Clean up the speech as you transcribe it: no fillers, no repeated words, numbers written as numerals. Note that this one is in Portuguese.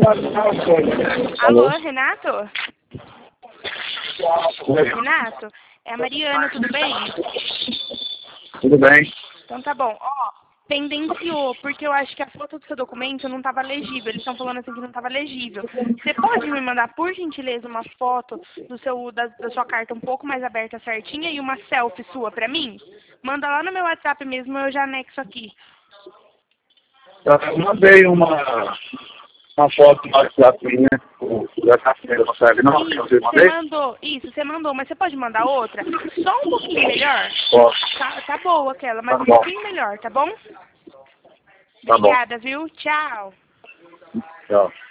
Alô, Renato? Oi. Renato? É a Mariana, tudo bem? Tudo bem? Então tá bom. Ó, pendenciou, porque eu acho que a foto do seu documento não estava legível. Eles estão falando assim que não estava legível. Você pode me mandar, por gentileza, uma foto da sua carta um pouco mais aberta certinha e uma selfie sua pra mim? Manda lá no meu WhatsApp mesmo, eu já anexo aqui. Eu mandei uma foto no WhatsApp minha, da carteira, não serve não? Que Isso, eu você mandei? mandou. Isso, você mandou, mas você pode mandar outra? Só um pouquinho melhor? Posso. Tá boa aquela, mas Tá um bom. pouquinho melhor, tá bom? Tá bom. Obrigada, viu? Tchau. Tchau.